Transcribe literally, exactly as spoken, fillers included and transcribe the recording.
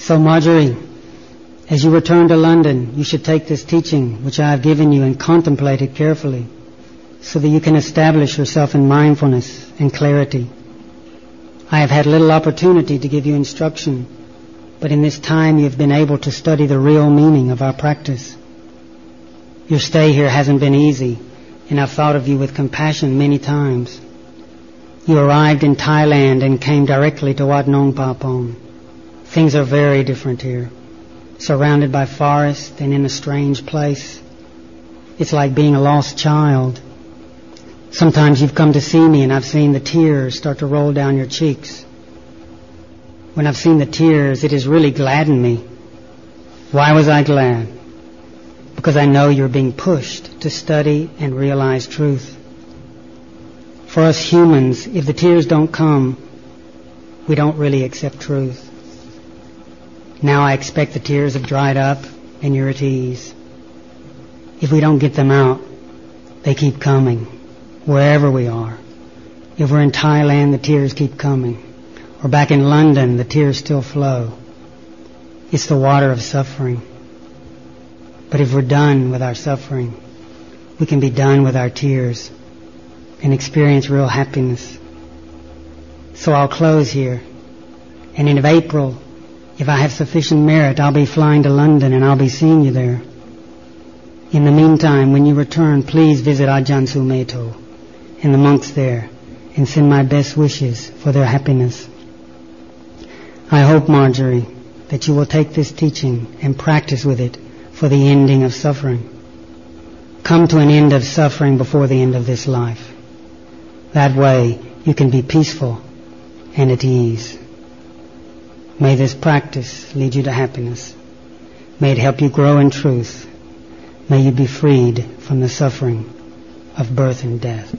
So, Marjorie, as you return to London, you should take this teaching which I have given you and contemplate it carefully, so that you can establish yourself in mindfulness and clarity. I have had little opportunity to give you instruction, but in this time you have been able to study the real meaning of our practice. Your stay here hasn't been easy, and I've thought of you with compassion many times. You arrived in Thailand and came directly to Wat Nong Papong. Things are very different here. Surrounded by forest and in a strange place. It's like being a lost child. Sometimes you've come to see me and I've seen the tears start to roll down your cheeks. When I've seen the tears, it has really gladdened me. Why was I glad? Because I know you're being pushed to study and realize truth. For us humans, if the tears don't come, we don't really accept truth. Now I expect the tears have dried up and you're at ease. If we don't get them out, they keep coming, wherever we are. If we're in Thailand, the tears keep coming. Or back in London, the tears still flow. It's the water of suffering. But if we're done with our suffering, we can be done with our tears and experience real happiness. So I'll close here. And in April, if I have sufficient merit, I'll be flying to London and I'll be seeing you there. In the meantime, when you return, please visit Ajahn Sumedho and the monks there and send my best wishes for their happiness. I hope, Marjorie, that you will take this teaching and practice with it for the ending of suffering. Come to an end of suffering before the end of this life. That way you can be peaceful and at ease. May this practice lead you to happiness. May it help you grow in truth. May you be freed from the suffering of birth and death.